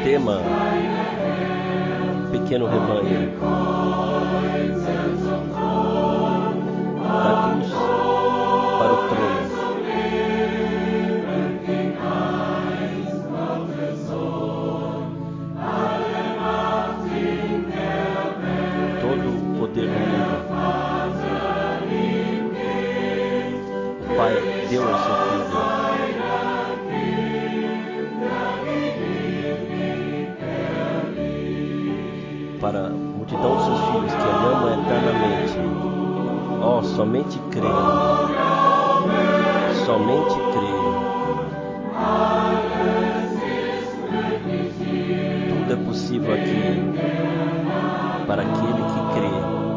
tema Pequeno Rebanho, da cruz para o trono. Todo o poder do mundo o Pai deu ao seu Filho. Para a multidão dos seus filhos que Ele ama eternamente. Oh, somente crê. Somente crê. Tudo é possível aqui para aquele que crê.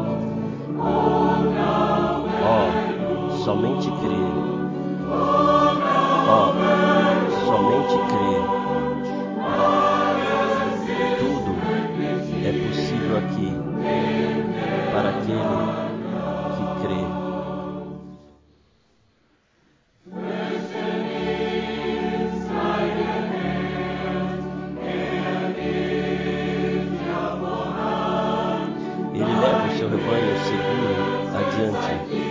Oh, somente crê. Oh, somente crê. É possível aqui para aquele que crê. Ele leva o seu rebanho seguro adiante.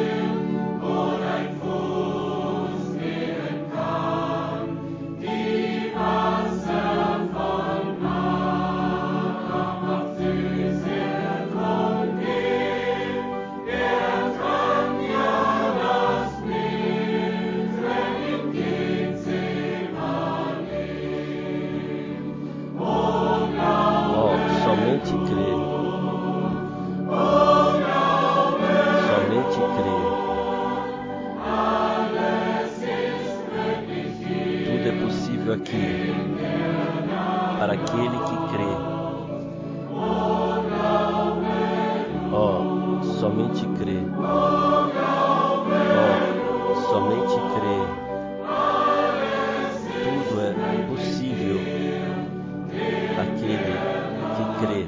Somente crê. Somente crê. Tudo é possível aqui para aquele que crê. Oh, somente crê. Oh, somente crê. Tudo é possível aquele que crê.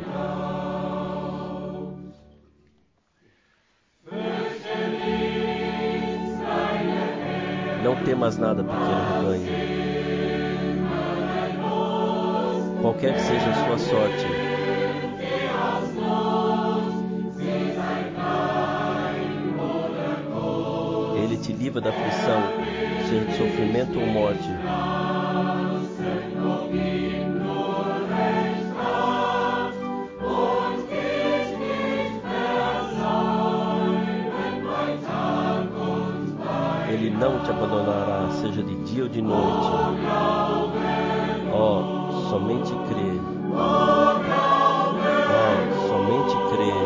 Não temas nada, pequeno rebanho. Qualquer que seja a sua sorte, Ele te livra da aflição, seja de sofrimento ou morte. Ele não te abandonará, seja de dia ou de noite. Oh, somente crê. Oh, somente crê.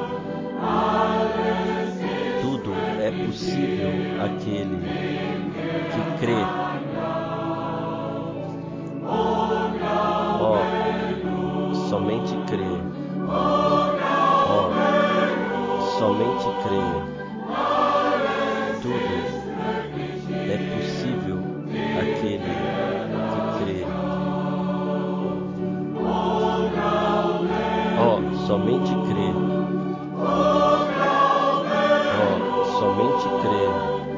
Tudo é possível aquele que crê. Oh, somente crê. Oh, somente crê. Tudo é possível aquele que crê. Oh, somente crê. Oh, somente crê.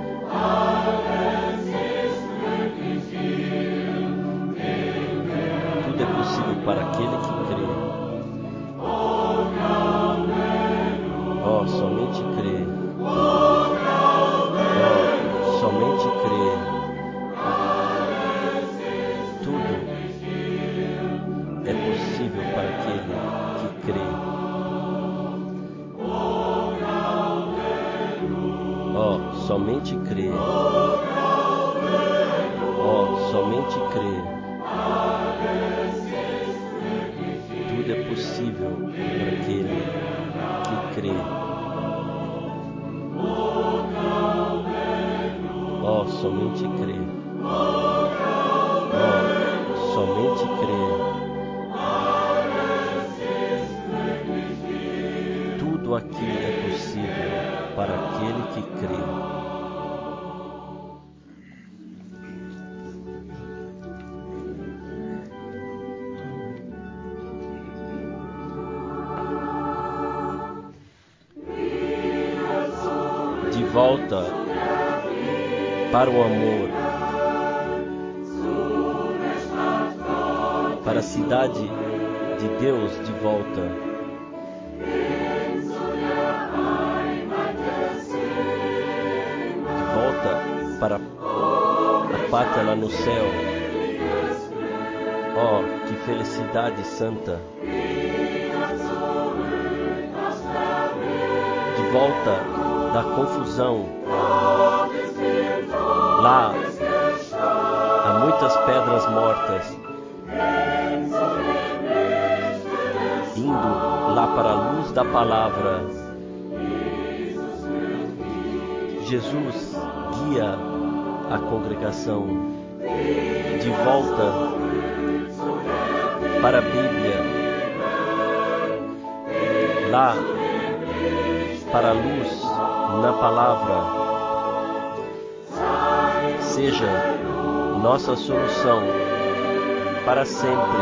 Tudo é possível para aquele que crê. Oh, somente crê. Oh, somente crê. Tudo é possível para aquele que crê. Oh, somente crê. Oh, somente crê. Tudo é possível para aquele que crê. Oh, somente crê. Oh, somente crê. Tudo aqui é possível para aquele que crê. De volta para o amor. para a cidade de Deus de volta. De volta para a pátria lá no céu. Oh, que felicidade santa! De volta da confusão. Lá há muitas pedras mortas. Indo lá para a luz da palavra. Jesus guia a congregação de volta para a Bíblia, lá para a luz na palavra. Seja nossa solução para sempre.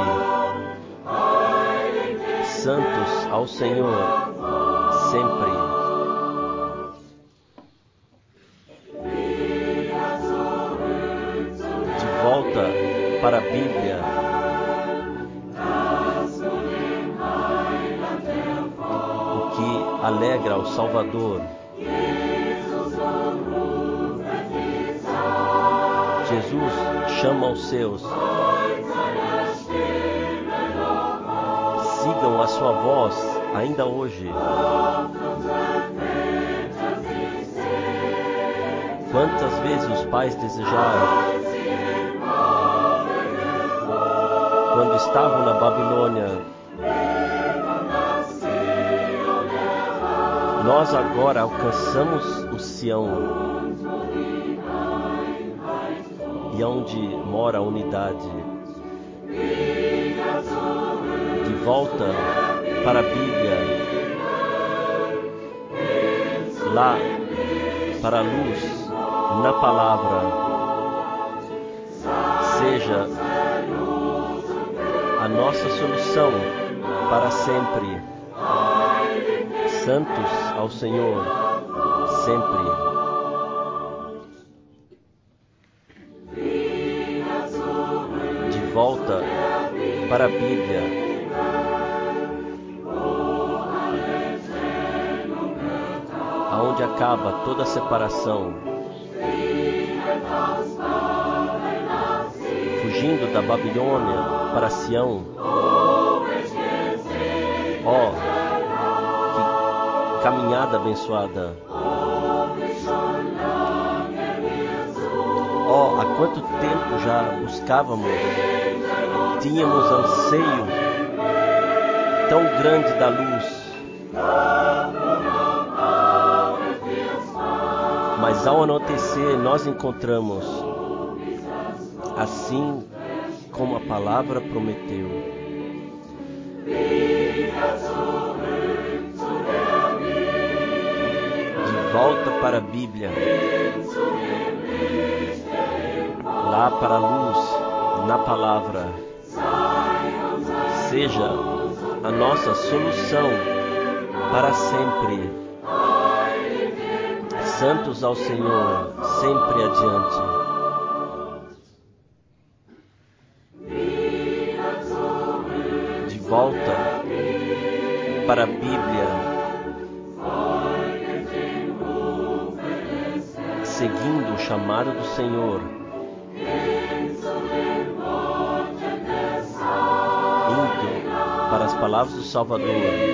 Santos ao Senhor sempre. De volta para a Bíblia. O que alegra o Salvador. Jesus chama os seus. Sigam a sua voz ainda hoje. Quantas vezes os pais desejaram, quando estavam na Babilônia, nós agora alcançamos o Sião, e onde mora a unidade. De volta para a Bíblia, lá para a luz na palavra. Seja a nossa solução para sempre. Santos ao Senhor sempre. De volta para a Bíblia. Aonde acaba toda separação. Fugindo da Babilônia para Sião. Oh, que caminhada abençoada. Oh, há quanto tempo já buscávamos, tínhamos anseio tão grande da luz. Mas ao anoitecer nós encontramos, assim como a palavra prometeu. De volta para a Bíblia, lá para a luz na palavra. Seja a nossa solução para sempre. Santos ao Senhor sempre adiante. De volta para a Bíblia, seguindo o chamado do Senhor, indo para as palavras do Salvador,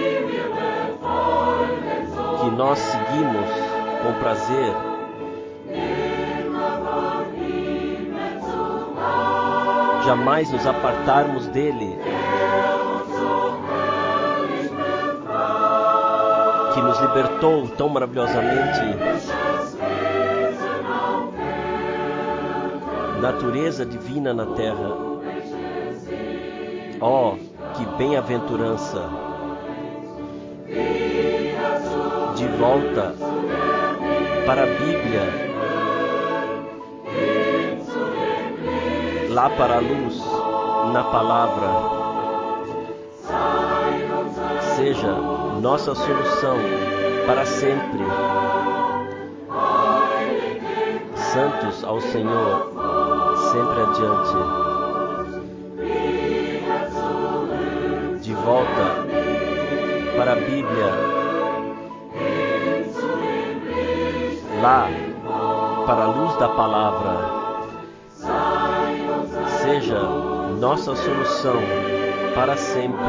que nós seguimos com prazer. Jamais nos apartarmos dele, que nos libertou tão maravilhosamente. Natureza divina na terra. Oh, que bem-aventurança! De volta para a Bíblia, lá para a luz na palavra. Seja nossa solução para sempre. Santos ao Senhor sempre adiante. Bíblia lá para a luz da palavra seja nossa solução para sempre.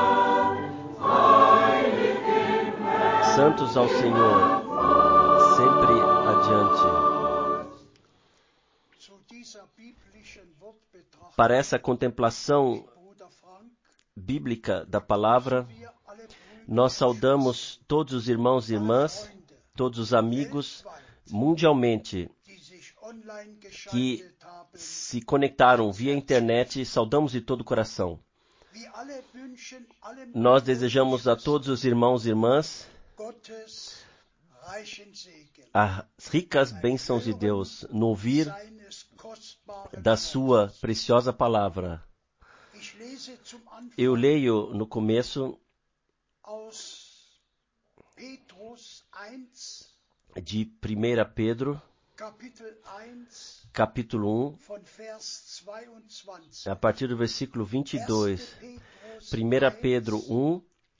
Santos ao Senhor, sempre adiante. Para essa contemplação bíblica da palavra, nós saudamos todos os irmãos e irmãs, todos os amigos mundialmente que se conectaram via internet, saudamos de todo o coração. Nós desejamos a todos os irmãos e irmãs as ricas bênçãos de Deus no ouvir da sua preciosa palavra. Eu leio no começo de 1 Pedro, capítulo 1, a partir do versículo 22. 1 Pedro 1,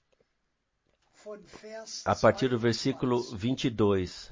a partir do versículo 22.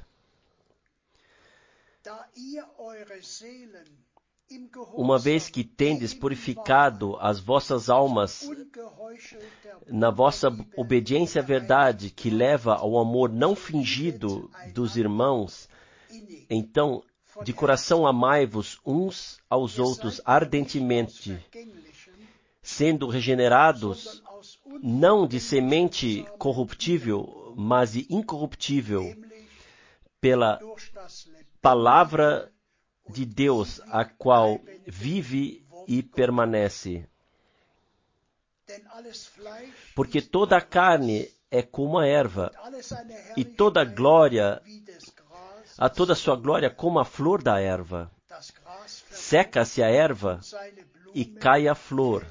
Uma vez que tendes purificado as vossas almas na vossa obediência à verdade, que leva ao amor não fingido dos irmãos, então, de coração amai-vos uns aos outros ardentemente, sendo regenerados, não de semente corruptível, mas de incorruptível, pela palavra de Deus, a qual vive e permanece. Porque toda a carne é como a erva, e toda a glória, a toda a sua glória como a flor da erva. Seca-se a erva e cai a flor.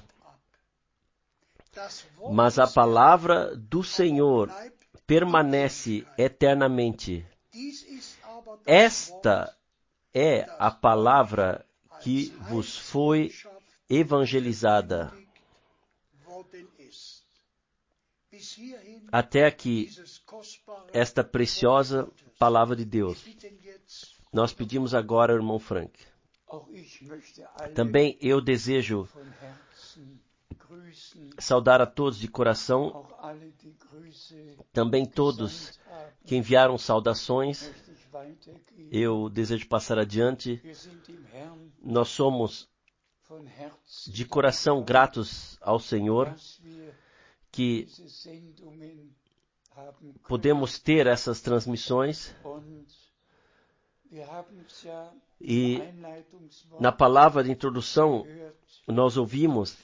Mas a palavra do Senhor permanece eternamente. Esta é a palavra que vos foi evangelizada. Até aqui, esta preciosa palavra de Deus. Nós pedimos agora ao irmão Frank. Também eu desejo saudar a todos de coração, também todos que enviaram saudações. Eu desejo passar adiante. Nós somos de coração gratos ao Senhor que podemos ter essas transmissões. E na palavra de introdução nós ouvimos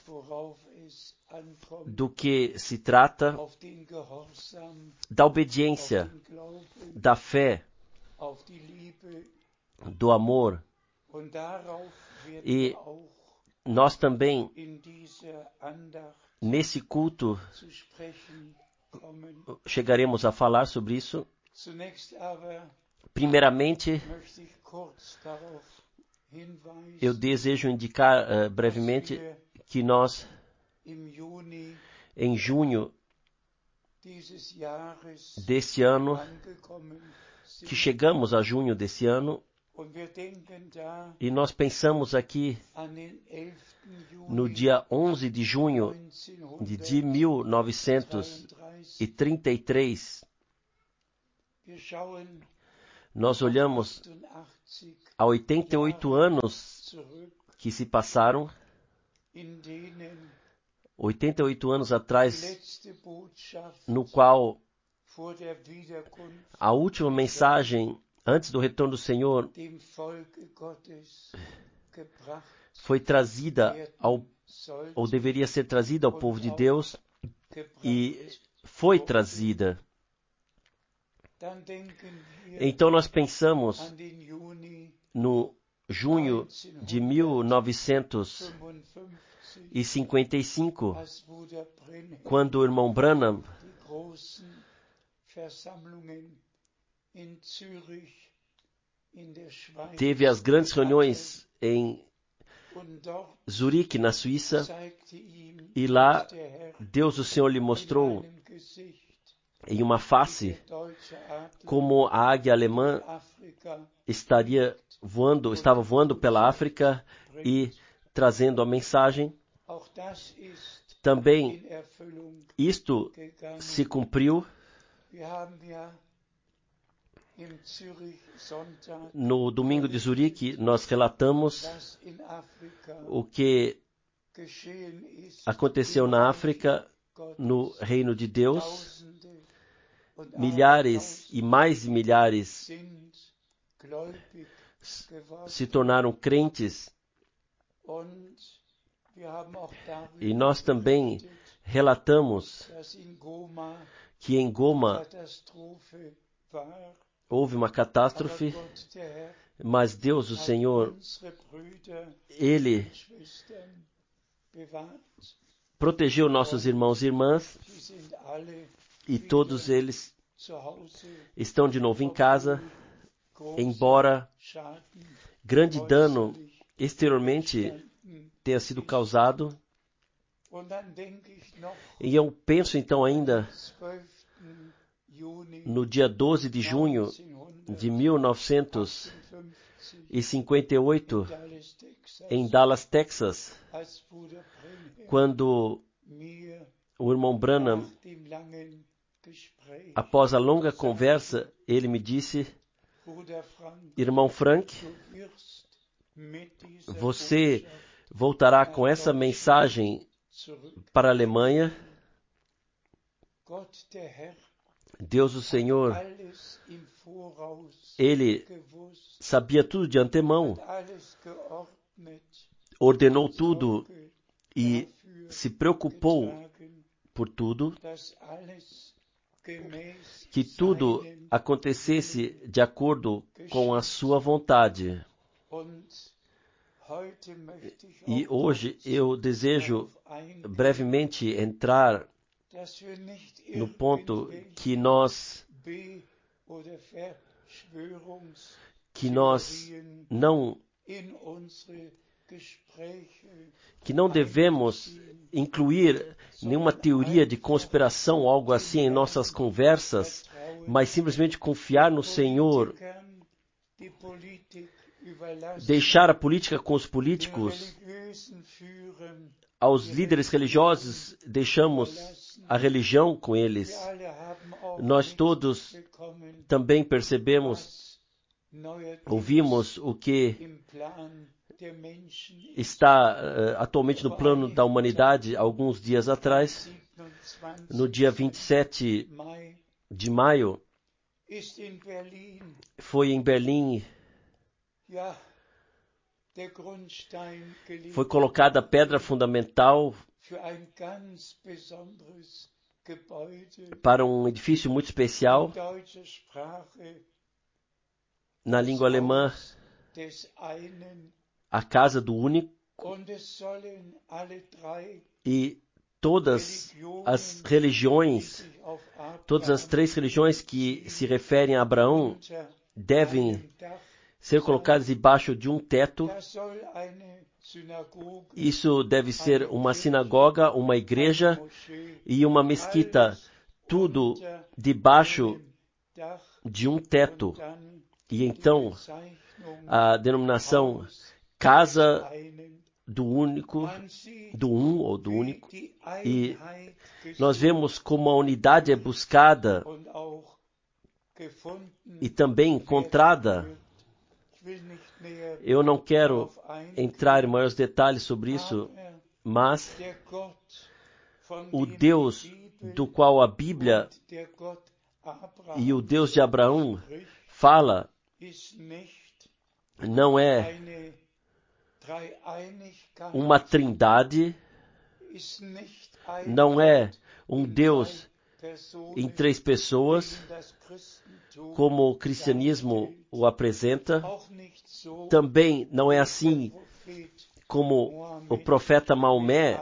do que se trata da obediência, da fé, do amor. E nós também, nesse culto, chegaremos a falar sobre isso. Primeiramente, eu desejo indicar brevemente que nós, em junho desse ano, que chegamos a junho desse ano, e nós pensamos aqui no dia 11 de junho de 1933, nós olhamos a 88 anos que se passaram, 88 anos atrás, no qual a última mensagem antes do retorno do Senhor foi trazida ou deveria ser trazida ao povo de Deus, e foi trazida. Então nós pensamos no junho de 1955, quando o irmão Branham teve as grandes reuniões em Zurique, na Suíça, e lá Deus, o Senhor, lhe mostrou em uma face, como a águia alemã estava voando pela África e trazendo a mensagem. Também isto se cumpriu no domingo de Zurique. Nós relatamos o que aconteceu na África, no reino de Deus. Milhares e mais milhares se tornaram crentes. E nós também relatamos que em Goma houve uma catástrofe, mas Deus, o Senhor, Ele protegeu nossos irmãos e irmãs, e todos eles estão de novo em casa, embora grande dano exteriormente tenha sido causado. E eu penso então ainda no dia 12 de junho de 1958, em Dallas, Texas, quando o irmão Branham, após a longa conversa, ele me disse: irmão Frank, você voltará com essa mensagem para a Alemanha. Deus, o Senhor, Ele sabia tudo de antemão, ordenou tudo e se preocupou por tudo, que tudo acontecesse de acordo com a sua vontade. E hoje eu desejo brevemente entrar no ponto que nós não devemos incluir nenhuma teoria de conspiração ou algo assim em nossas conversas, mas simplesmente confiar no Senhor, deixar a política com os políticos, aos líderes religiosos deixamos a religião com eles. Nós todos também ouvimos o que está atualmente no plano da humanidade. Alguns dias atrás, no dia 27 de maio, foi em Berlim, foi colocada a pedra fundamental para um edifício muito especial, na língua alemã, a casa do único, e todas as religiões, todas as 3 religiões que se referem a Abraão devem ser colocadas debaixo de um teto. Isso deve ser uma sinagoga, uma igreja e uma mesquita, tudo debaixo de um teto. E então a denominação Casa do Único, do Um ou do Único, e nós vemos como a unidade é buscada e também encontrada. Eu não quero entrar em maiores detalhes sobre isso, mas o Deus do qual a Bíblia e o Deus de Abraão fala não é uma trindade, não é um Deus em 3 pessoas, como o cristianismo o apresenta. Também não é assim como o profeta Maomé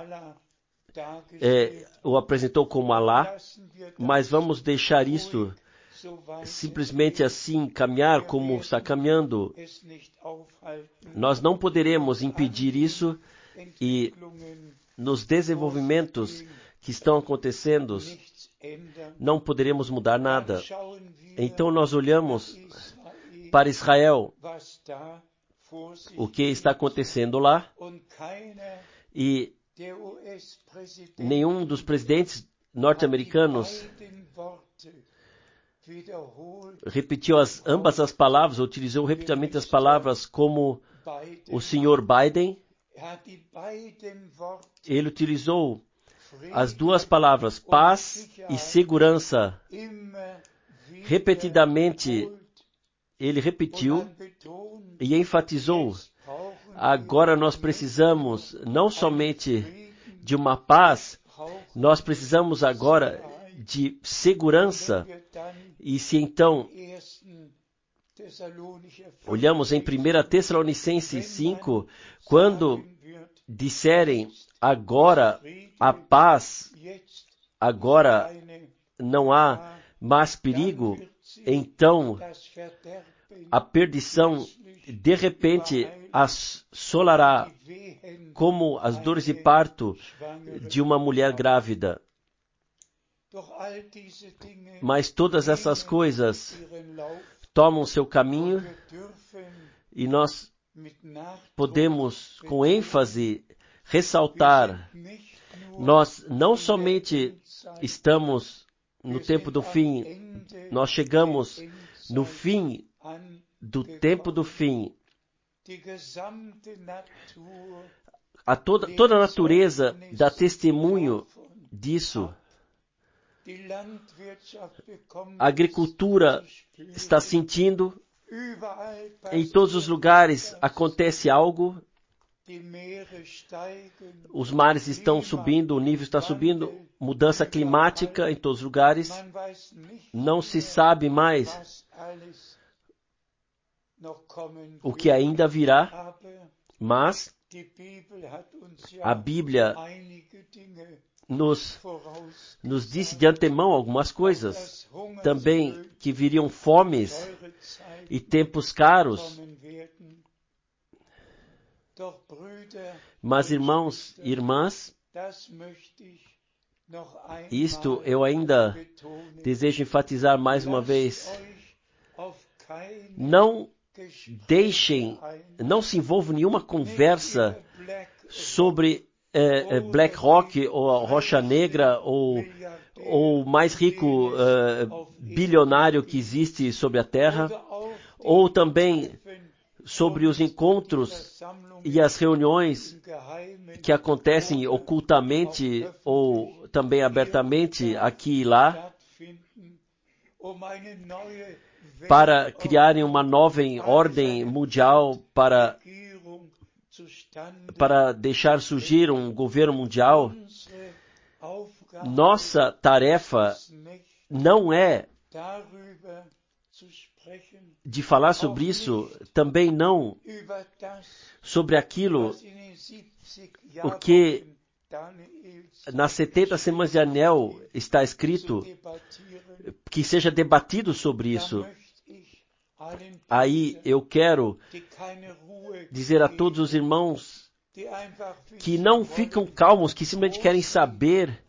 o apresentou como Alá, mas vamos deixar isso simplesmente assim caminhar como está caminhando. Nós não poderemos impedir isso, e nos desenvolvimentos que estão acontecendo, não poderemos mudar nada. Então nós olhamos para Israel, o que está acontecendo lá, e nenhum dos presidentes norte-americanos repetiu ambas as palavras, utilizou repetidamente as palavras como o senhor Biden. Ele utilizou as duas palavras, paz e segurança. Repetidamente, ele repetiu e enfatizou. Agora nós precisamos não somente de uma paz, nós precisamos agora de segurança. E se então olhamos em 1 Tessalonicenses 5, quando disserem agora a paz, agora não há mais perigo, então a perdição de repente assolará como as dores de parto de uma mulher grávida. Mas todas essas coisas tomam seu caminho e nós podemos com ênfase ressaltar, nós não somente estamos no tempo do fim, nós chegamos no fim do tempo do fim. Toda a natureza dá testemunho disso. A agricultura está sentindo, em todos os lugares acontece algo, os mares estão subindo, o nível está subindo, mudança climática em todos os lugares, não se sabe mais o que ainda virá, mas a Bíblia nos disse de antemão algumas coisas, também que viriam fomes e tempos caros. Mas irmãos e irmãs, isto eu ainda desejo enfatizar mais uma vez. Não se envolvam em nenhuma conversa sobre BlackRock ou a Rocha Negra ou o mais rico bilionário que existe sobre a Terra, ou também sobre os encontros e as reuniões que acontecem ocultamente ou também abertamente aqui e lá, para criarem uma nova ordem mundial, para deixar surgir um governo mundial. Nossa tarefa não é de falar sobre isso, também não sobre aquilo o que nas 70 semanas de Daniel está escrito, que seja debatido sobre isso. Aí eu quero dizer a todos os irmãos que não ficam calmos, que simplesmente querem saber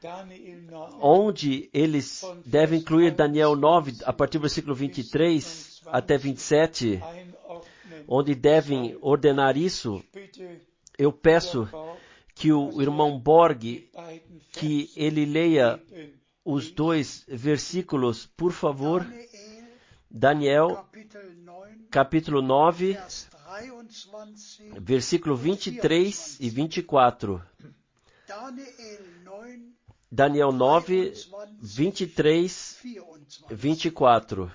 onde eles devem incluir Daniel 9, a partir do versículo 23 até 27, onde devem ordenar isso. Eu peço que o irmão Borg, que ele leia os 2 versículos, por favor. Daniel, capítulo 9, versículo 23 e 24. Daniel 9, 23, 24.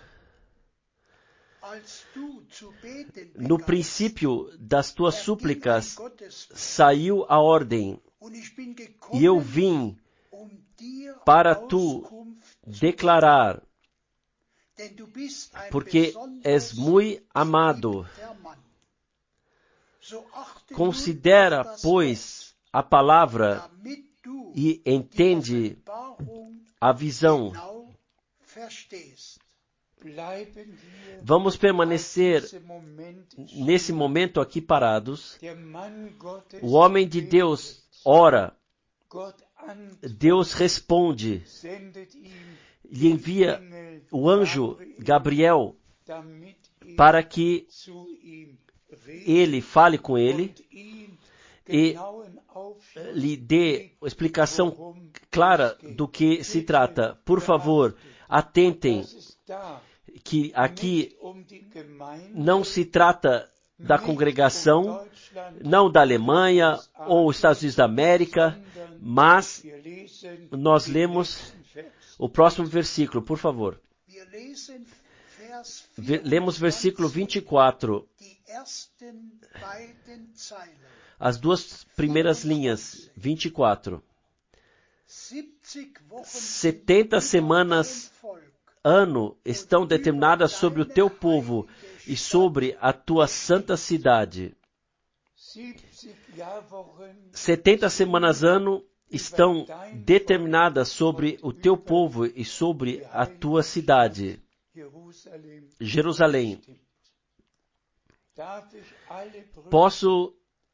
No princípio das tuas súplicas saiu a ordem, e eu vim para tu declarar, porque és muito amado. Considera, pois, a palavra e entende a visão. Vamos permanecer nesse momento aqui parados. O homem de Deus ora, Deus responde, lhe envia o anjo Gabriel para que ele fale com ele e lhe dê explicação clara do que se trata. Por favor, atentem que aqui não se trata da congregação, não da Alemanha ou Estados Unidos da América, mas nós lemos o próximo versículo, por favor. Lemos versículo 24. As duas primeiras linhas, 24. 70 semanas, ano, estão determinadas sobre o teu povo e sobre a tua santa cidade. 70 semanas, ano, estão determinadas sobre o teu povo e sobre a tua cidade, Jerusalém. Posso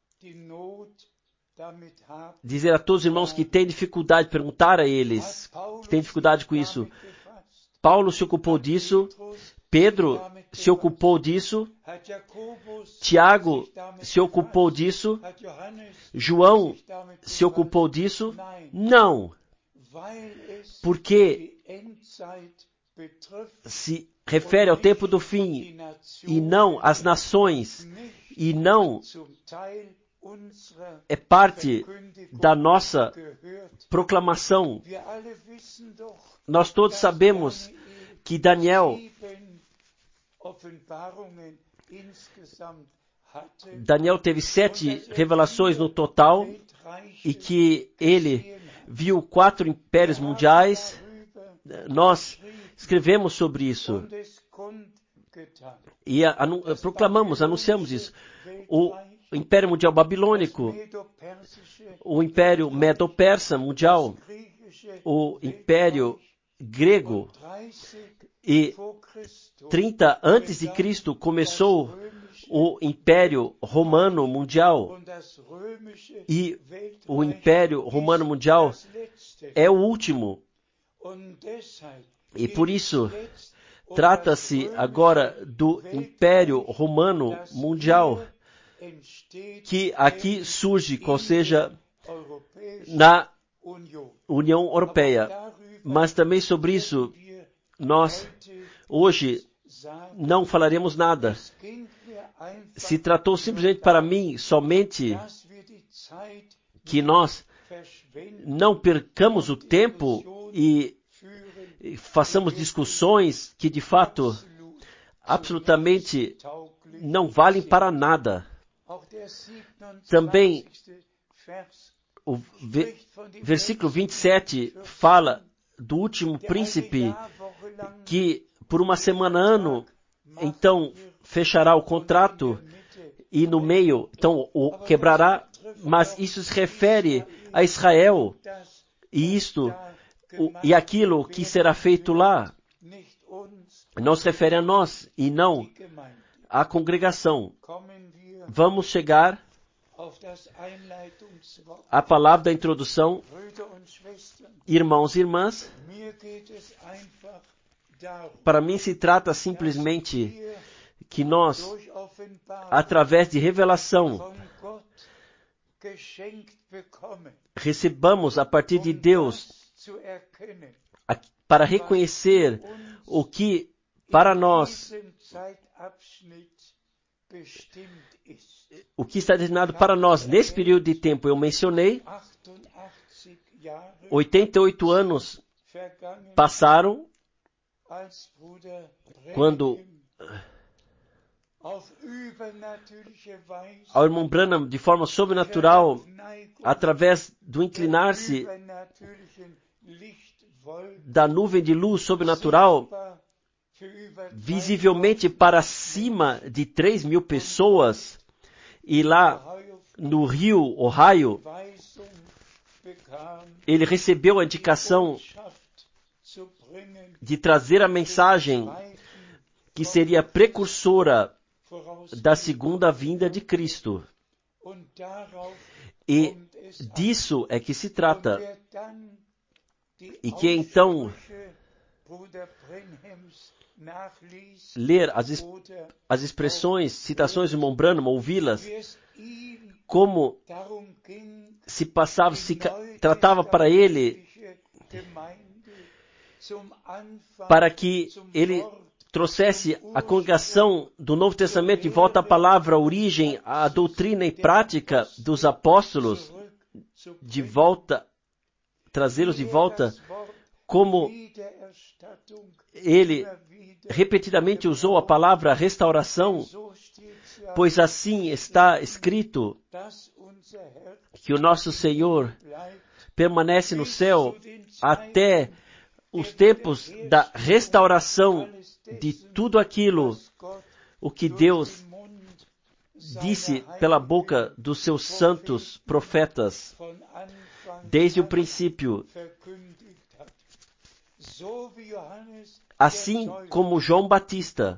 dizer a todos os irmãos que têm dificuldade, perguntar a eles que têm dificuldade com isso. Paulo se ocupou disso, Pedro se ocupou disso, Tiago se ocupou disso, João se ocupou disso? Não, porque se refere ao tempo do fim e não às nações e não é parte da nossa proclamação. Nós todos sabemos que Daniel teve 7 revelações no total e que ele viu 4 impérios mundiais. Nós escrevemos sobre isso e anunciamos isso. O Império Mundial Babilônico, o Império Medo-Persa Mundial, o Império Grego, e 30 antes de Cristo começou o Império Romano Mundial, e o Império Romano Mundial é o último. E por isso, trata-se agora do Império Romano Mundial, que aqui surge, ou seja, na União Europeia. Mas também sobre isso, nós hoje não falaremos nada. Se tratou simplesmente para mim, somente, que nós não percamos o tempo e façamos discussões que de fato absolutamente não valem para nada. Também o versículo 27 fala do último príncipe que por uma semana, ano, então fechará o contrato e no meio, então o quebrará, mas isso se refere a Israel e aquilo que será feito lá não se refere a nós e não à congregação. Vamos chegar à palavra da introdução. Irmãos e irmãs, para mim se trata simplesmente que nós, através de revelação, recebamos a partir de Deus para reconhecer o que para nós, o que está destinado para nós nesse período de tempo. Eu mencionei, 88 anos passaram quando ao irmão Branham, de forma sobrenatural, através do inclinar-se da nuvem de luz sobrenatural, visivelmente para cima de 3.000 pessoas, e lá no rio Ohio, ele recebeu a indicação de trazer a mensagem que seria precursora da segunda vinda de Cristo. E disso é que se trata. e que então ler as expressões, citações do irmão Branham, ouvi-las, como se passava, tratava para ele, para que ele trouxesse a congregação do Novo Testamento de volta à palavra, à origem, à doutrina e prática dos apóstolos, de volta, trazê-los de volta, como ele repetidamente usou a palavra restauração, pois assim está escrito que o nosso Senhor permanece no céu até os tempos da restauração de tudo aquilo o que Deus disse pela boca dos seus santos profetas desde o princípio. Assim como João Batista,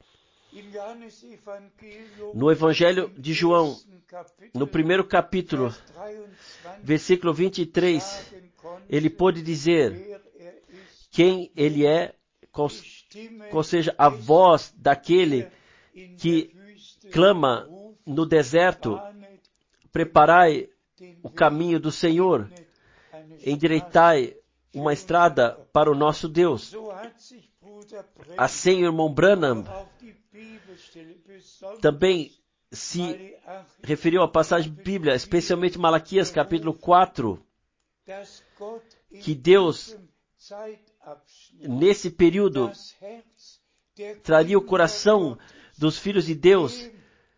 no Evangelho de João, no primeiro capítulo, versículo 23, ele pôde dizer quem ele é, qual seja a voz daquele que clama no deserto: preparai o caminho do Senhor, endireitai uma estrada para o nosso Deus. Assim o irmão Branham também se referiu à passagem bíblica, especialmente Malaquias capítulo 4, que Deus, nesse período, traria o coração dos filhos de Deus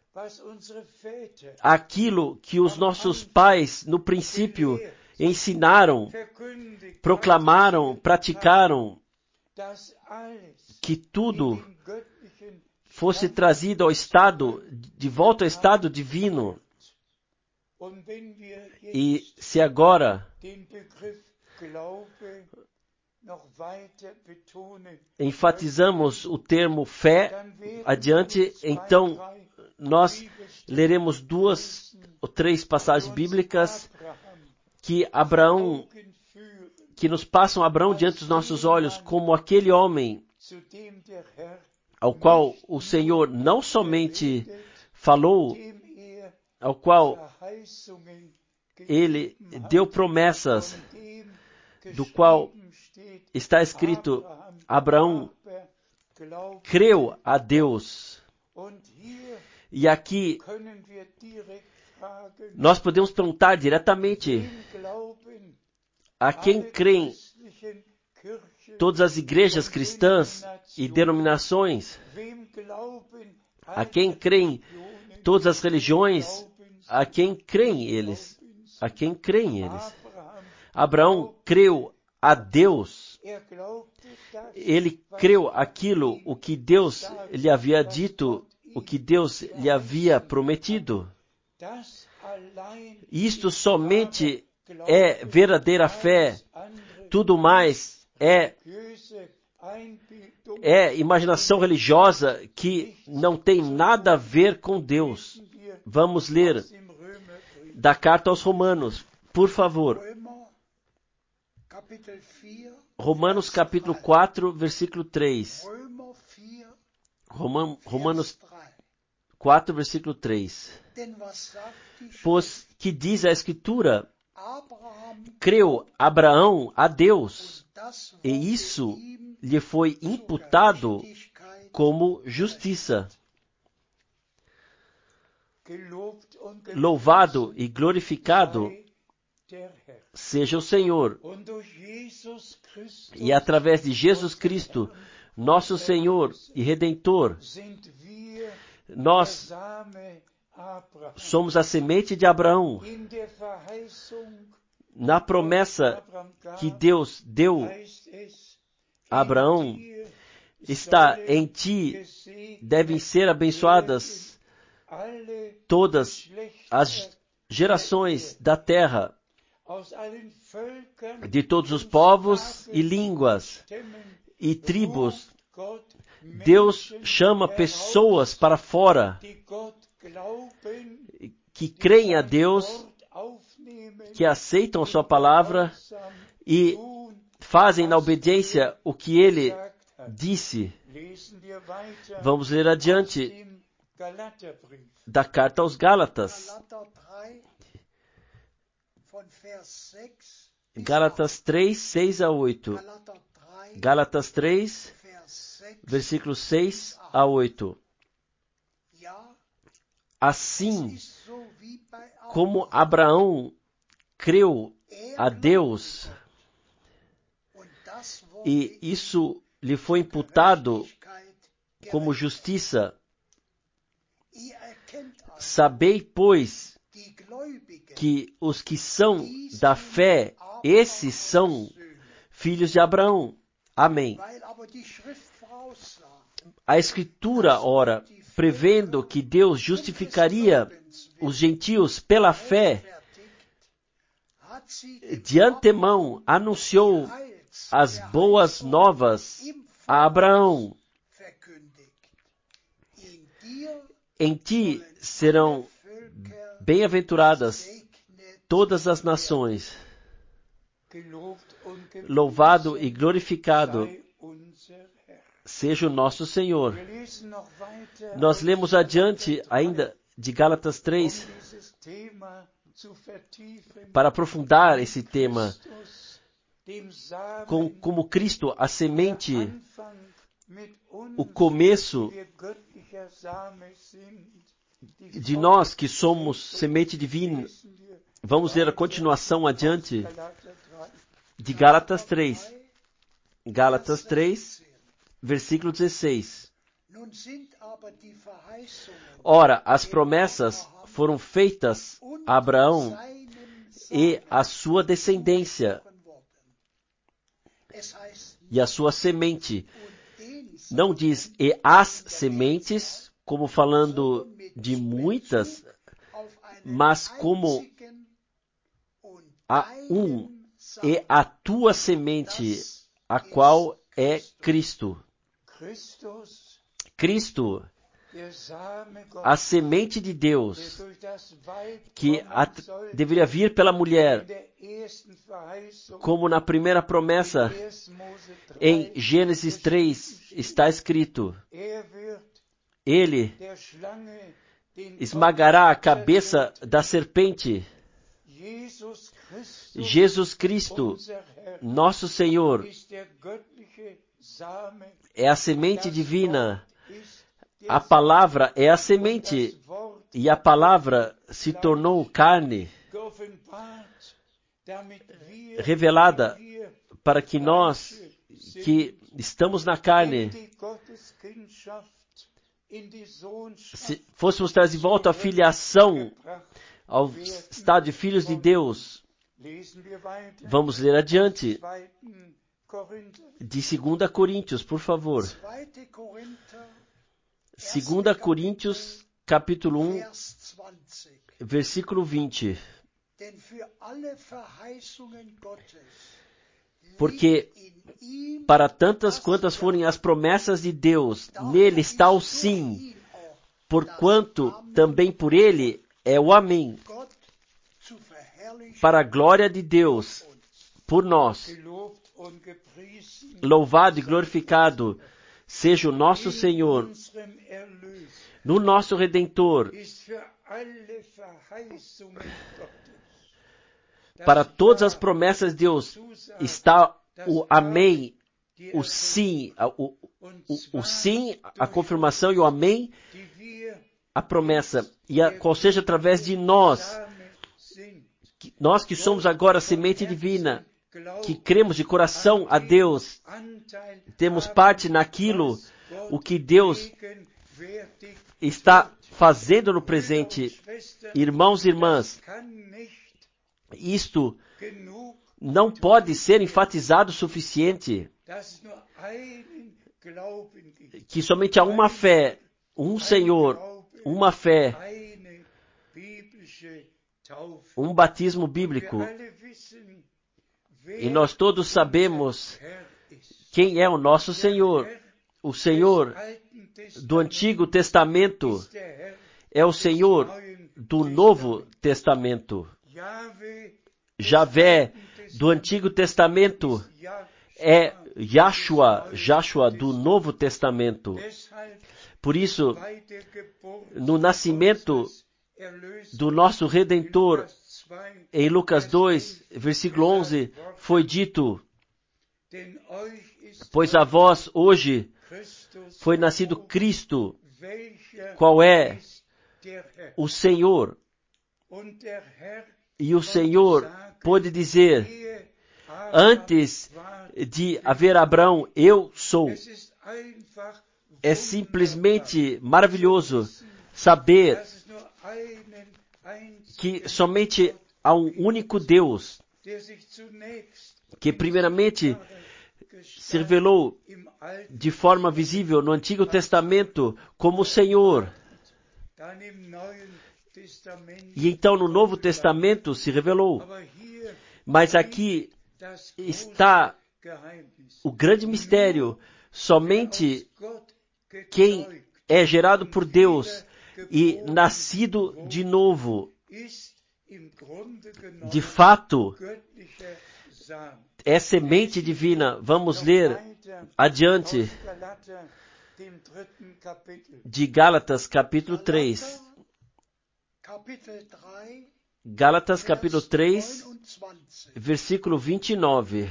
aquilo que os nossos pais, no princípio, ensinaram, proclamaram, praticaram, que tudo fosse trazido ao estado, de volta ao estado divino. E se agora enfatizamos o termo fé adiante, então nós leremos 2 ou 3 passagens bíblicas que nos passam Abraão diante dos nossos olhos como aquele homem ao qual o Senhor não somente falou, ao qual ele deu promessas, do qual está escrito: Abraão creu a Deus. E aqui nós podemos perguntar diretamente: a quem creem todas as igrejas cristãs e denominações? A quem creem todas as religiões? A quem creem eles? A quem creem eles? Abraão creu a Deus. Ele creu aquilo, o que Deus lhe havia dito, o que Deus lhe havia prometido. Isto somente é verdadeira fé. Tudo mais é imaginação religiosa que não tem nada a ver com Deus. Vamos ler da carta aos Romanos, por favor. Romanos capítulo 4, versículo 3. Romanos 4, versículo 3. Pois que diz a Escritura: creu Abraão a Deus, e isso lhe foi imputado como justiça. Louvado e glorificado seja o Senhor. E através de Jesus Cristo, nosso Senhor e Redentor, nós somos a semente de Abraão. Na promessa que Deus deu a Abraão, está em ti, devem ser abençoadas todas as gerações da terra, de todos os povos e línguas e tribos. Deus chama pessoas para fora que creem a Deus, que aceitam a sua palavra e fazem na obediência o que ele disse. Vamos ler adiante da carta aos Gálatas. Gálatas 3, 6 a 8. Gálatas 3, versículos 6 a 8. Assim como Abraão creu a Deus, e isso lhe foi imputado como justiça. Sabei, pois, que os que são da fé, esses são filhos de Abraão. Amém. A Escritura, ora, prevendo que Deus justificaria os gentios pela fé, de antemão anunciou as boas novas a Abraão. Em ti serão bem-aventuradas todas as nações. Louvado e glorificado seja o nosso Senhor. Nós lemos adiante ainda de Gálatas 3 para aprofundar esse tema. Como Cristo, a semente, o começo de nós que somos semente divina. Vamos ler a continuação adiante de Gálatas 3. Gálatas 3, versículo 16. Ora, as promessas foram feitas a Abraão e a sua descendência e a sua semente. Não diz e as sementes, como falando de muitas, mas como a um e a tua semente, a qual é Cristo. Cristo, a semente de Deus, que deveria vir pela mulher, como na primeira promessa, em Gênesis 3, está escrito: Ele esmagará a cabeça da serpente. Jesus Cristo, nosso Senhor, é a semente divina. A palavra é a semente, e a palavra se tornou carne, revelada para que nós, que estamos na carne, se fôssemos trazer de volta a filiação ao estado de filhos de Deus. Vamos ler adiante de 2 Coríntios, por favor. 2 Coríntios, capítulo 1, versículo 20. Porque para tantas quantas forem as promessas de Deus, nele está o sim, porquanto também por ele é o amém, para a glória de Deus, por nós. Louvado e glorificado seja o nosso Senhor, no nosso Redentor. Para todas as promessas de Deus está o amém, o sim, o sim, a confirmação, e o amém, a promessa. E qual seja através de nós, nós que somos agora a semente divina, que cremos de coração a Deus, temos parte naquilo, o que Deus está fazendo no presente. Irmãos e irmãs, isto não pode ser enfatizado o suficiente, que somente há uma fé, um Senhor, uma fé, um batismo bíblico. E nós todos sabemos quem é o nosso Senhor. O Senhor do Antigo Testamento é o Senhor do Novo Testamento. Javé do Antigo Testamento é Yahshua do Novo Testamento. Por isso, no nascimento do nosso Redentor, em Lucas 2, versículo 11, foi dito: pois a vós hoje foi nascido Cristo, qual é o Senhor. E o Senhor pôde dizer, antes de haver Abraão, eu sou. É simplesmente maravilhoso saber que somente há um único Deus, que primeiramente se revelou de forma visível no Antigo Testamento como o Senhor. E então no Novo Testamento se revelou. Mas aqui está o grande mistério. Somente quem é gerado por Deus e nascido de novo, de fato, é semente divina. Vamos ler adiante de Gálatas capítulo 3. Gálatas capítulo 3, versículo 29.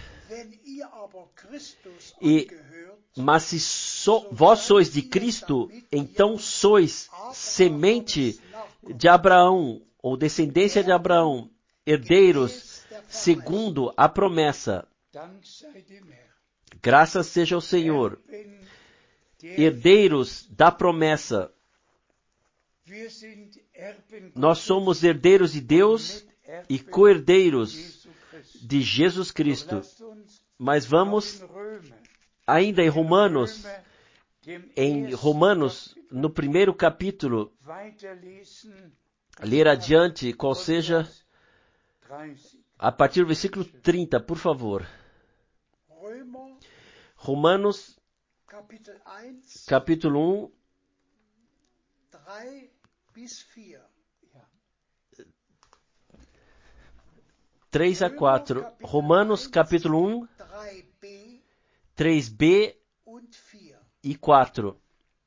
Mas se vós sois de Cristo, então sois semente de Abraão, ou descendência de Abraão, herdeiros segundo a promessa. Graças seja ao Senhor. Herdeiros da promessa. Nós somos herdeiros de Deus e co-herdeiros de Jesus Cristo. Mas vamos ainda em Romanos, no primeiro capítulo, ler adiante, qual seja, a partir do versículo 30, por favor. Romanos, capítulo 1, 3 a 4. Romanos, capítulo 1, 3b e 4.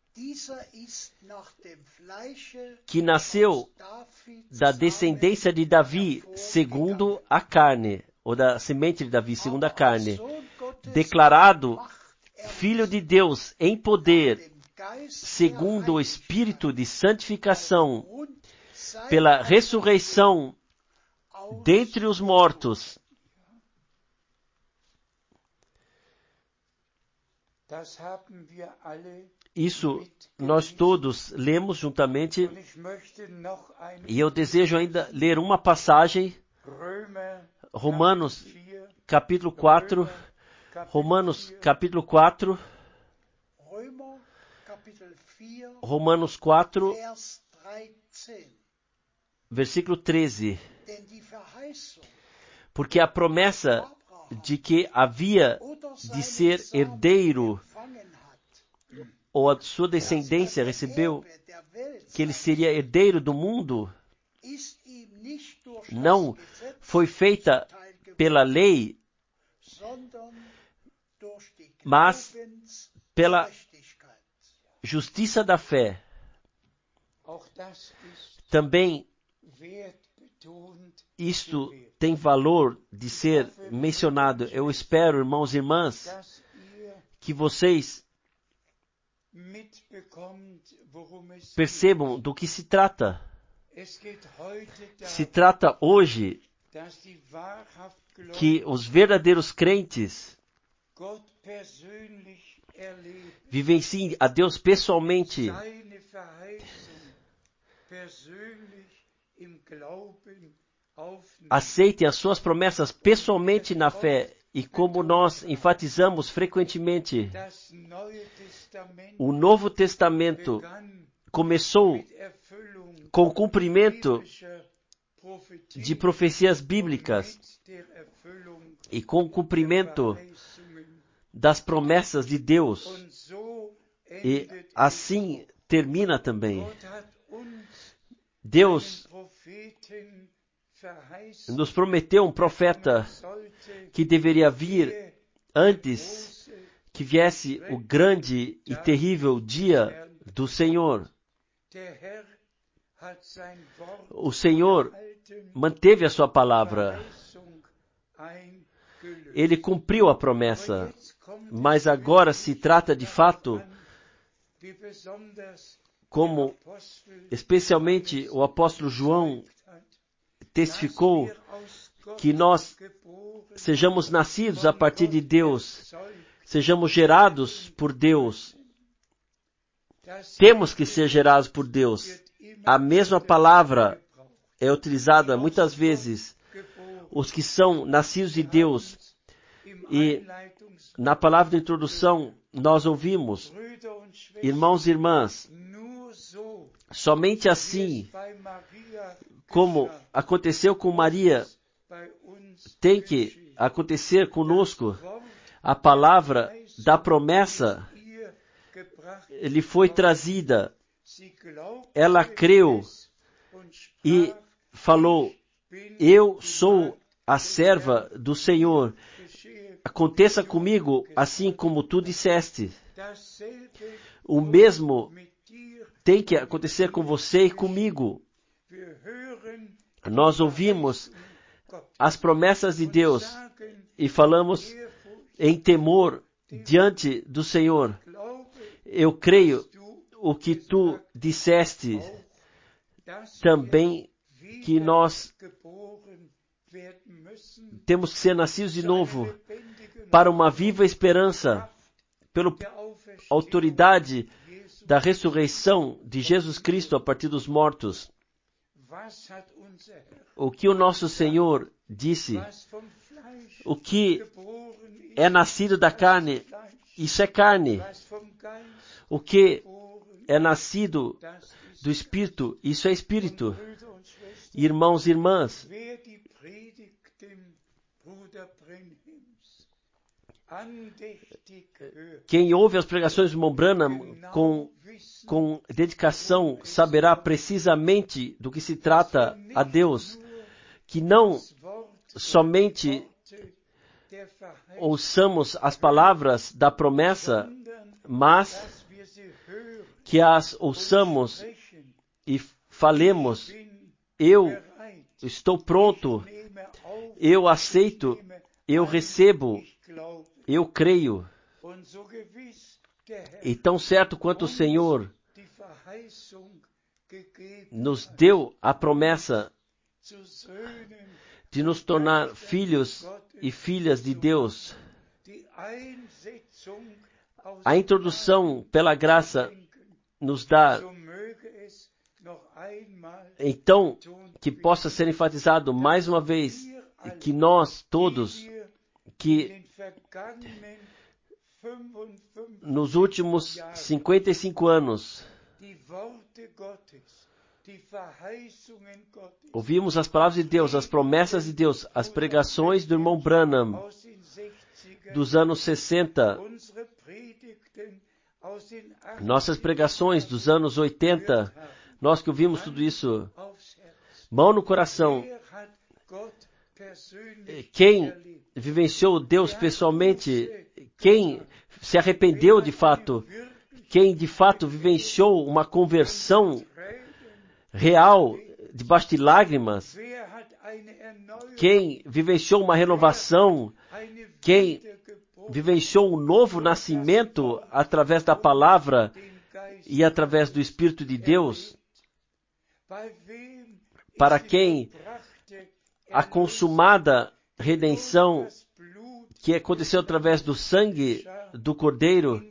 Que nasceu da descendência de Davi segundo a carne, ou da semente de Davi segundo a carne, declarado Filho de Deus em poder, segundo o Espírito de santificação, pela ressurreição dentre os mortos. Isso nós todos lemos juntamente, e eu desejo ainda ler uma passagem, Romanos capítulo 4, Romanos capítulo 4, Romanos 4, versículo 13. Porque a promessa de que havia de ser herdeiro, ou a sua descendência recebeu, que ele seria herdeiro do mundo, não foi feita pela lei, mas pela justiça da fé. Também isto tem valor de ser mencionado. Eu espero, irmãos e irmãs, que vocês percebam do que se trata. Se trata hoje que os verdadeiros crentes vivenciem a Deus pessoalmente, aceitem as suas promessas pessoalmente na fé. E como nós enfatizamos frequentemente, o Novo Testamento começou com o cumprimento de profecias bíblicas e com o cumprimento das promessas de Deus. E assim termina também. Deus nos prometeu um profeta que deveria vir antes que viesse o grande e terrível dia do Senhor. O Senhor manteve a sua palavra. Ele cumpriu a promessa. Mas agora se trata de fato, como especialmente o apóstolo João testificou, que nós sejamos nascidos a partir de Deus, sejamos gerados por Deus. Temos que ser gerados por Deus. A mesma palavra é utilizada muitas vezes, os que são nascidos de Deus. E na palavra de introdução nós ouvimos, irmãos e irmãs, somente assim, como aconteceu com Maria, tem que acontecer conosco. A palavra da promessa lhe foi trazida. Ela creu e falou: eu sou a serva do Senhor. Aconteça comigo assim como tu disseste. O mesmo tem que acontecer com você e comigo. Nós ouvimos as promessas de Deus e falamos em temor diante do Senhor. Eu creio o que tu disseste também, que nós temos que ser nascidos de novo para uma viva esperança, pela autoridade da ressurreição de Jesus Cristo a partir dos mortos. O que o nosso Senhor disse, o que é nascido da carne, isso é carne. O que é nascido do Espírito, isso é Espírito. Irmãos e irmãs, quem ouve as pregações do irmão Branham com dedicação saberá precisamente do que se trata a Deus, que não somente ouçamos as palavras da promessa, mas que as ouçamos e falemos: eu estou pronto, eu aceito, eu recebo, eu creio. E tão certo quanto o Senhor nos deu a promessa de nos tornar filhos e filhas de Deus, a introdução pela graça nos dá, então, que possa ser enfatizado mais uma vez, que nós todos, que nos últimos 55 anos ouvimos as palavras de Deus, as promessas de Deus, as pregações do irmão Branham dos anos 60, nossas pregações dos anos 80, nós que ouvimos tudo isso, mão no coração. Quem vivenciou Deus pessoalmente, quem se arrependeu de fato, quem de fato vivenciou uma conversão real, debaixo de lágrimas, quem vivenciou uma renovação, quem vivenciou um novo nascimento através da palavra e através do Espírito de Deus, para quem a consumada redenção que aconteceu através do sangue do Cordeiro,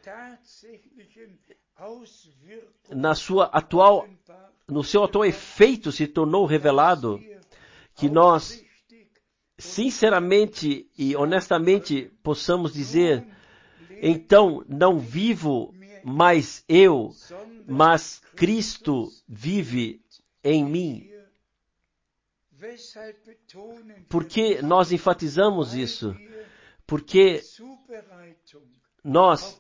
no seu atual efeito se tornou revelado, que nós sinceramente e honestamente possamos dizer: então não vivo mais eu, mas Cristo vive em mim. Por que nós enfatizamos isso? Porque nós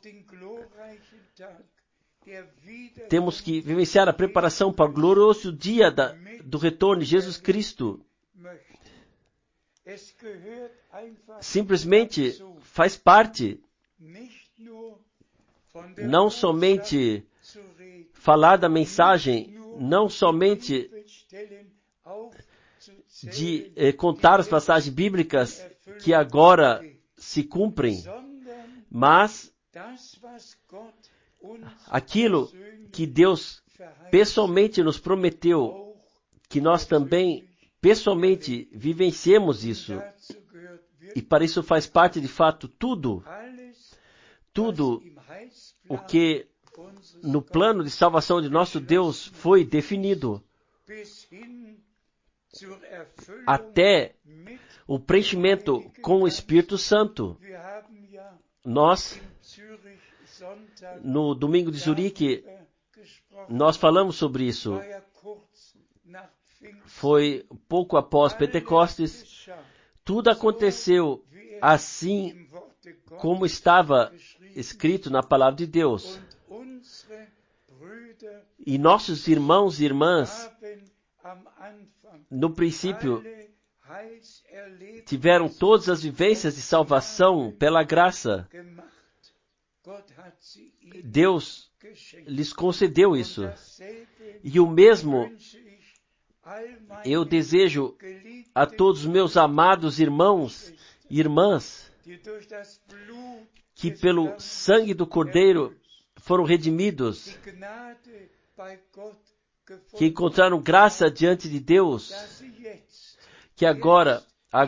temos que vivenciar a preparação para o glorioso dia do retorno de Jesus Cristo. simplesmente faz parte, não somente falar da mensagem, não somente de contar as passagens bíblicas que agora se cumprem, mas aquilo que Deus pessoalmente nos prometeu, que nós também pessoalmente vivenciemos isso. E para isso faz parte, de fato, tudo o que no plano de salvação de nosso Deus foi definido, até o preenchimento com o Espírito Santo. Nós, no domingo de Zurique, nós falamos sobre isso. Foi pouco após Pentecostes. Tudo aconteceu assim como estava escrito na palavra de Deus. E nossos irmãos e irmãs, no princípio, tiveram todas as vivências de salvação pela graça. Deus lhes concedeu isso. E o mesmo eu desejo a todos os meus amados irmãos e irmãs que pelo sangue do Cordeiro foram redimidos, que encontraram graça diante de Deus, que agora,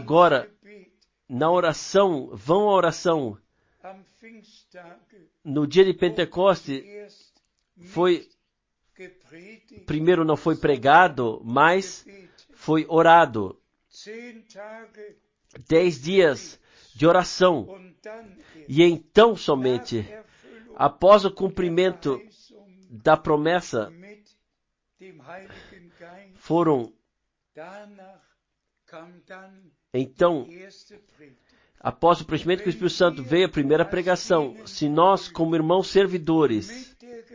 na oração, vão à oração. No dia de Pentecoste, primeiro não foi pregado, mas foi orado. 10 dias de oração. E então somente, após o cumprimento da promessa, então, após o preenchimento com o Espírito Santo, veio a primeira pregação. Se nós, como irmãos servidores,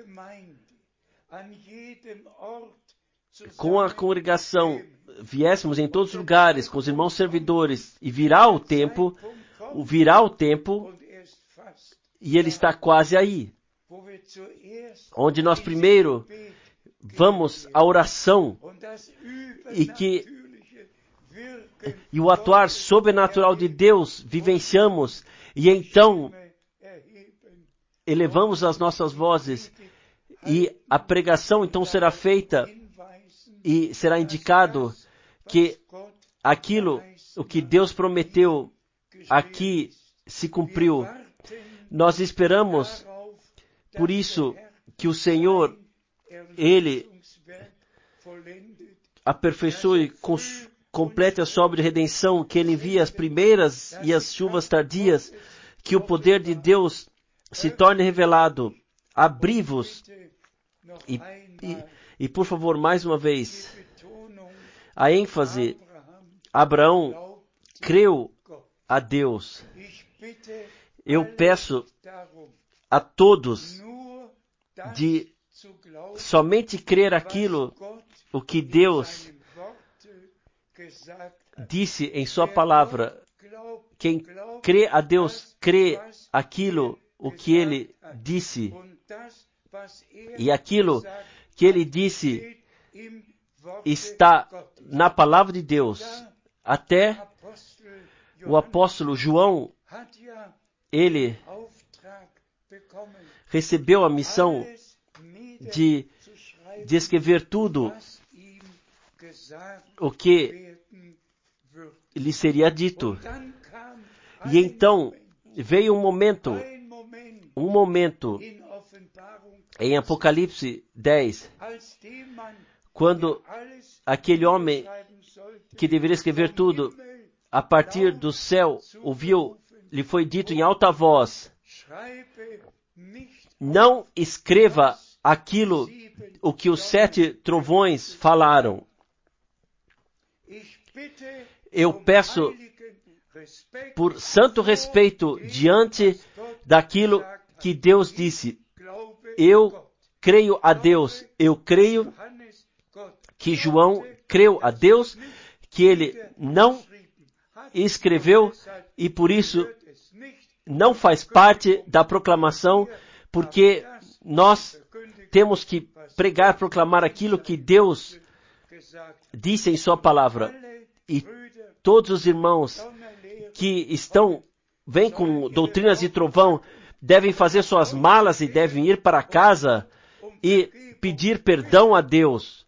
com a congregação, viéssemos em todos os lugares, com os irmãos servidores, e virá o tempo, e ele está quase aí, onde nós primeiro vamos à oração, e o atuar sobrenatural de Deus vivenciamos, e então elevamos as nossas vozes, e a pregação então será feita, e será indicado que o que Deus prometeu aqui se cumpriu. Nós esperamos, por isso, que o Senhor, Ele aperfeiçoe, complete a sua obra de redenção, que Ele envie as primeiras e as chuvas tardias, que o poder de Deus se torne revelado. Abri-vos e por favor, mais uma vez, a ênfase: Abraão creu a Deus. Eu peço a todos de somente crer aquilo o que Deus disse em sua palavra. Quem crê a Deus, crê aquilo o que Ele disse. E aquilo que Ele disse está na palavra de Deus. Até o apóstolo João, ele recebeu a missão de escrever tudo o que lhe seria dito. E então veio um momento em Apocalipse 10, quando aquele homem que deveria escrever tudo, a partir do céu, ouviu, lhe foi dito em alta voz: não escreva aquilo o que os 7 trovões falaram. Eu peço por santo respeito diante daquilo que Deus disse. Eu creio a Deus. Eu creio que João creu a Deus, que ele não escreveu e por isso não faz parte da proclamação, porque nós temos que pregar, proclamar aquilo que Deus disse em sua palavra. E todos os irmãos que vêm com doutrinas de trovão, devem fazer suas malas e devem ir para casa e pedir perdão a Deus.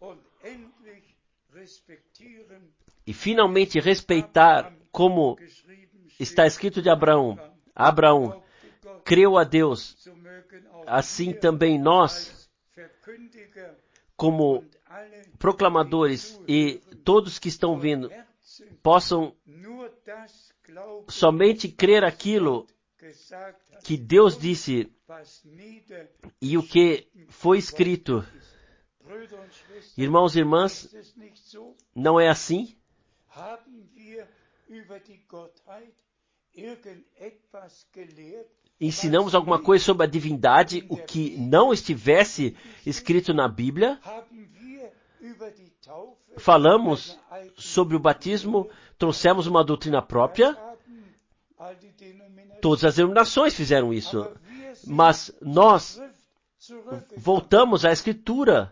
E finalmente respeitar, como está escrito de Abraão. Abraão creu a Deus. Assim também nós, como proclamadores e todos que estão vindo, possam somente crer aquilo que Deus disse e o que foi escrito. Irmãos e irmãs, não é assim? Ensinamos alguma coisa sobre a divindade, o que não estivesse escrito na Bíblia? Falamos sobre o batismo, trouxemos uma doutrina própria? Todas as denominações fizeram isso. Mas nós voltamos à Escritura.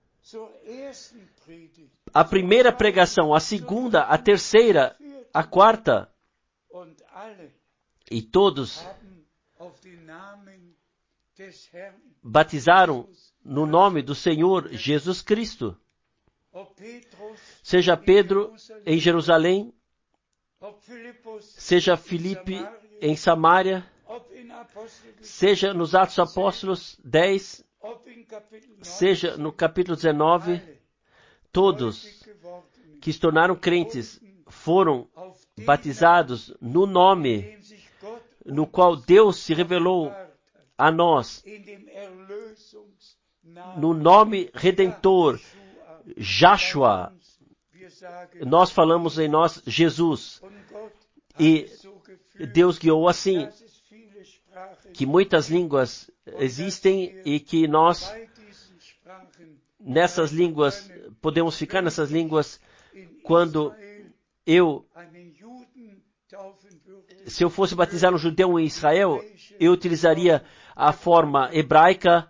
A primeira pregação, a segunda, a terceira, a quarta. E todos batizaram no nome do Senhor Jesus Cristo. Seja Pedro em Jerusalém, seja Filipe em Samaria, seja nos Atos Apóstolos 10, seja no capítulo 19, todos que se tornaram crentes foram batizados no nome no qual Deus se revelou a nós, no nome redentor, Joshua. Nós falamos em nós Jesus. E Deus guiou assim, que muitas línguas existem e que nós, nessas línguas, podemos ficar nessas línguas quando se eu fosse batizar um judeu em Israel, eu utilizaria a forma hebraica.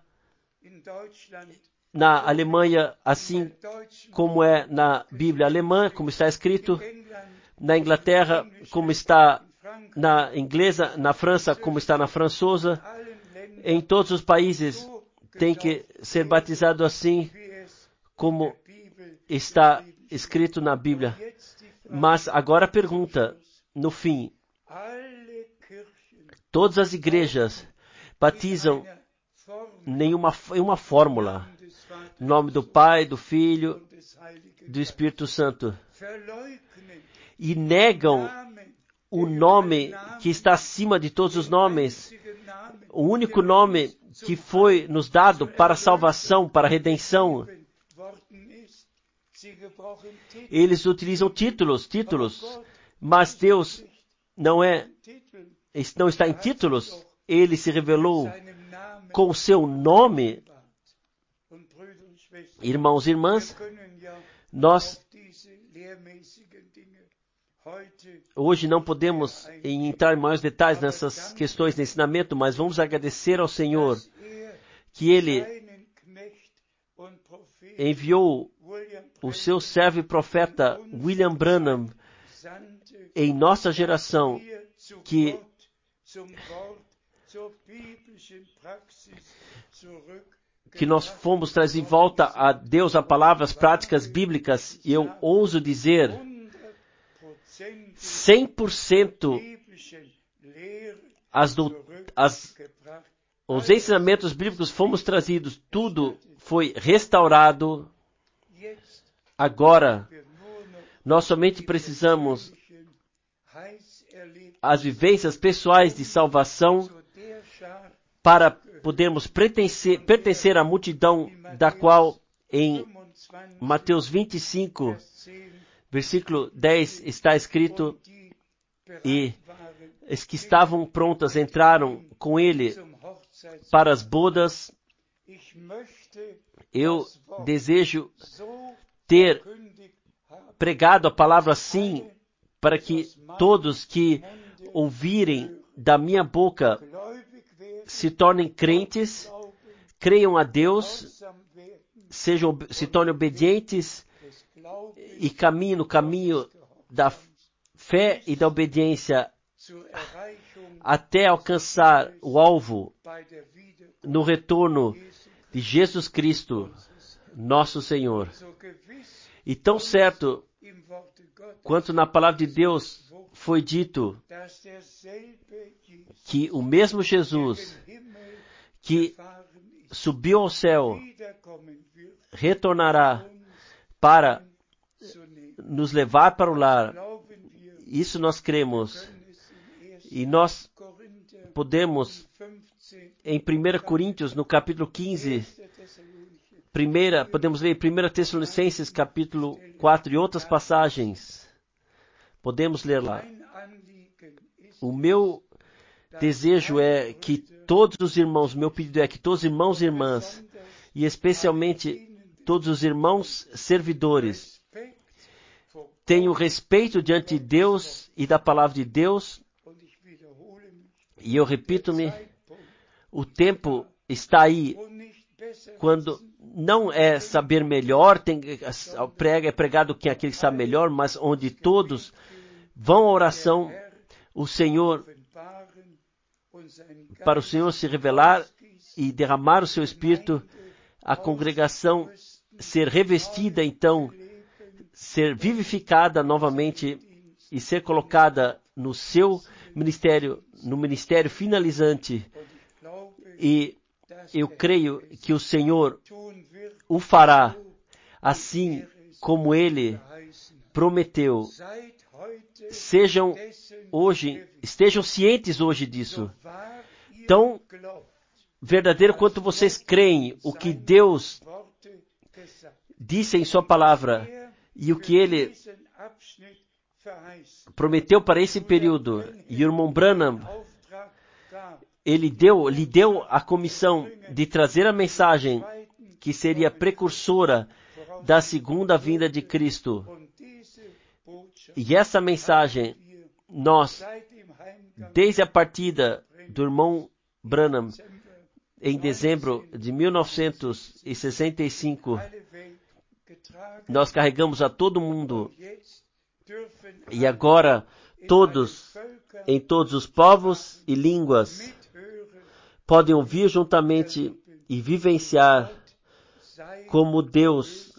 Na Alemanha, assim como é na Bíblia alemã, como está escrito. Na Inglaterra, como está na inglesa. Na França, como está na françosa. Em todos os países tem que ser batizado assim como está escrito na Bíblia. Mas agora a pergunta, no fim, todas as igrejas batizam em uma fórmula, em nome do Pai, do Filho, do Espírito Santo, e negam o nome que está acima de todos os nomes, o único nome que foi nos dado para salvação, para redenção. Eles utilizam títulos, mas Deus não está em títulos. Ele se revelou com o seu nome. Irmãos e irmãs, nós hoje não podemos entrar em maiores detalhes nessas questões de ensinamento, mas vamos agradecer ao Senhor que Ele enviou o seu servo e profeta William Branham em nossa geração, que nós fomos trazer de volta a Deus a palavras práticas bíblicas, e eu ouso dizer 100% os ensinamentos bíblicos fomos trazidos, tudo foi restaurado. Agora, nós somente precisamos as vivências pessoais de salvação para podermos pertencer à multidão da qual em Mateus 25, versículo 10 está escrito: e as que estavam prontas entraram com ele para as bodas. Eu desejo ter pregado a palavra assim, para que todos que ouvirem da minha boca se tornem crentes, creiam a Deus, se tornem obedientes e caminhem no caminho da fé e da obediência até alcançar o alvo no retorno de Jesus Cristo, nosso Senhor. E tão certo quanto na palavra de Deus foi dito que o mesmo Jesus que subiu ao céu retornará para nos levar para o lar. Isso nós cremos. E nós podemos, em 1 Coríntios, no capítulo 15, podemos ler 1 Tessalonicenses, capítulo 4 e outras passagens. Podemos ler lá. O meu desejo é que todos os irmãos, meu pedido é que todos os irmãos e irmãs, e especialmente todos os irmãos servidores, tenham respeito diante de Deus e da palavra de Deus. E eu repito-me, o tempo está aí, quando não é saber melhor, é pregado quem aquele que sabe melhor, mas onde todos vão à oração, para o Senhor se revelar e derramar o seu Espírito, a congregação ser revestida, então, ser vivificada novamente e ser colocada no seu ministério, no ministério finalizante. E eu creio que o Senhor o fará, assim como Ele prometeu. Estejam cientes hoje disso. Tão verdadeiro quanto vocês creem o que Deus disse em sua palavra e o que Ele prometeu para esse período. E o irmão Branham, lhe deu a comissão de trazer a mensagem que seria precursora da segunda vinda de Cristo. E essa mensagem, nós, desde a partida do irmão Branham, em dezembro de 1965, nós carregamos a todo mundo. E agora, em todos os povos e línguas, podem ouvir juntamente e vivenciar como Deus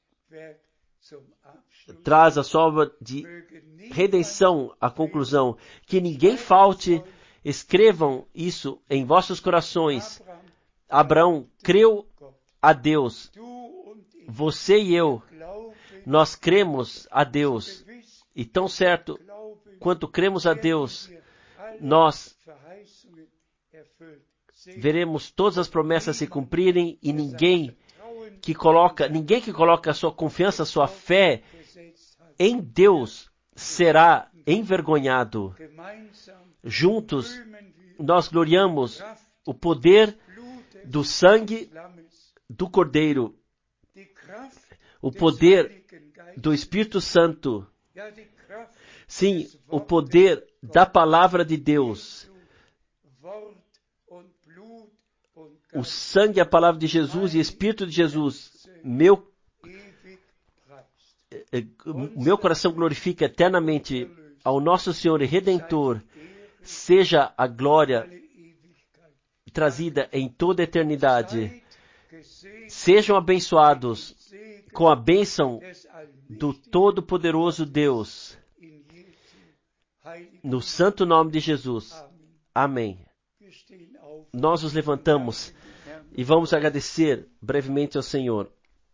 traz a sua obra de redenção à conclusão. Que ninguém falte, escrevam isso em vossos corações. Abraão creu a Deus. Você e eu, nós cremos a Deus. E tão certo quanto cremos a Deus, nós veremos todas as promessas se cumprirem e ninguém que coloca a sua confiança, a sua fé em Deus será envergonhado. Juntos nós gloriamos o poder do sangue do Cordeiro, o poder do Espírito Santo. Sim, o poder da palavra de Deus. O sangue, a palavra de Jesus e o Espírito de Jesus. Meu coração glorifica eternamente ao nosso Senhor e Redentor. Seja a glória trazida em toda a eternidade. Sejam abençoados com a bênção do Todo-Poderoso Deus. No santo nome de Jesus. Amém. Nós nos levantamos e vamos agradecer brevemente ao Senhor.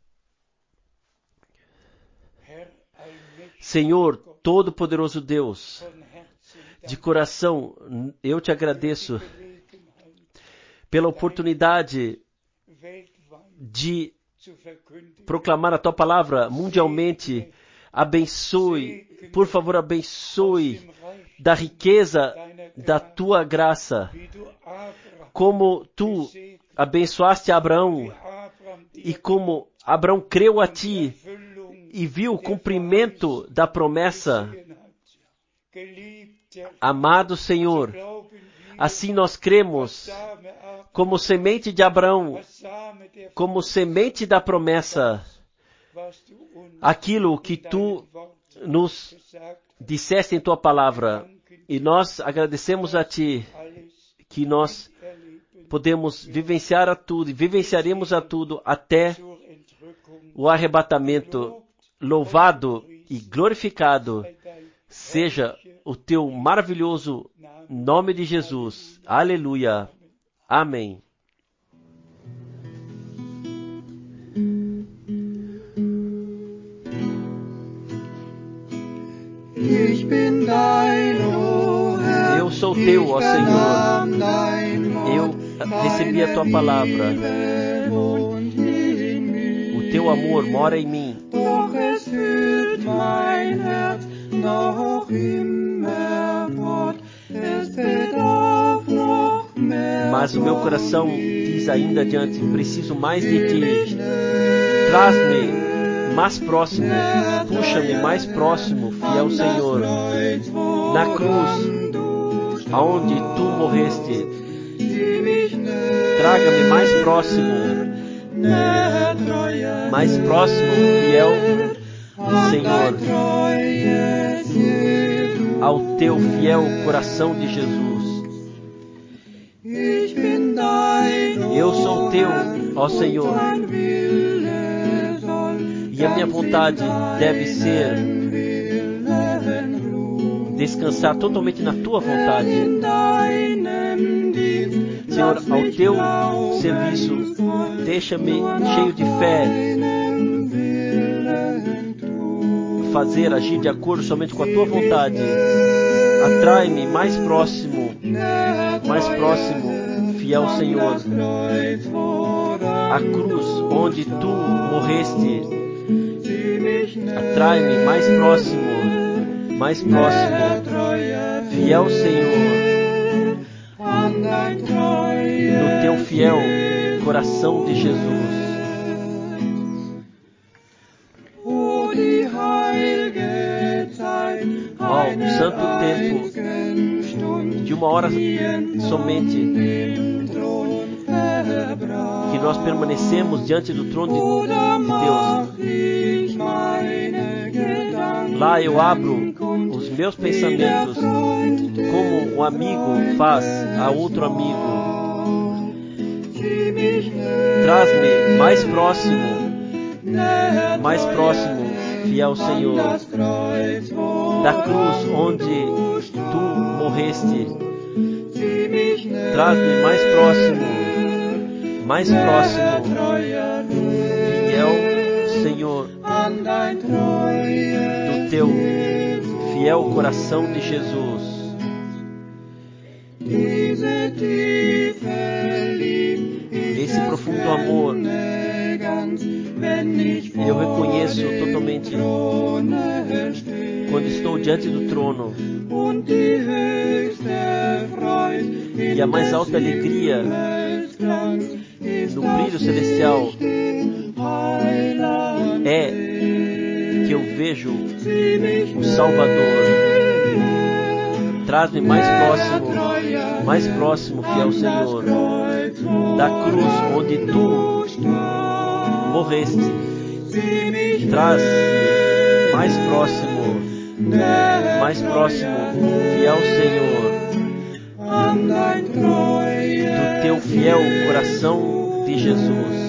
Senhor, Todo-Poderoso Deus, de coração eu te agradeço pela oportunidade de proclamar a tua palavra mundialmente. Abençoe, por favor, abençoe da riqueza da tua graça, como tu abençoaste Abraão e como Abraão creu a ti e viu o cumprimento da promessa Amado Senhor, assim nós cremos, como semente de Abraão, como semente da promessa, aquilo que tu nos disseste em tua palavra. E nós agradecemos a ti que nós podemos vivenciar a tudo e vivenciaremos a tudo até o arrebatamento. Louvado e glorificado seja o teu maravilhoso nome de Jesus. Aleluia. Amém. Eu sou teu, ó Senhor. Eu recebi a tua palavra. O teu amor mora em mim. Mas o meu coração diz ainda adiante: preciso mais de ti. Traz-me mais próximo, puxa-me mais próximo, fiel Senhor. Na cruz, aonde tu morreste, traga-me mais próximo, fiel Senhor, ao teu fiel coração de Jesus. Eu sou teu, ó Senhor, e a minha vontade deve ser descansar totalmente na tua vontade. Senhor, ao teu serviço, deixa-me cheio de fé, agir de acordo somente com a tua vontade. Atrai-me mais próximo, fiel Senhor. A cruz onde tu morreste, atrai-me mais próximo, fiel Senhor, no teu fiel coração de Jesus. Ó, o santo tempo de uma hora somente que nós permanecemos diante do trono de Deus. Lá eu abro os meus pensamentos como um amigo faz a outro amigo. Traz-me mais próximo, fiel Senhor, da cruz onde tu morreste. Traz-me mais próximo, fiel Senhor, do teu fiel coração de Jesus. Esse profundo amor eu reconheço totalmente quando estou diante do trono. E a mais alta alegria no brilho celestial é que eu vejo o Salvador. Traz-me mais próximo, fiel Senhor, da cruz onde tu morreste. Traz-me mais próximo, fiel Senhor, do teu fiel coração de Jesus.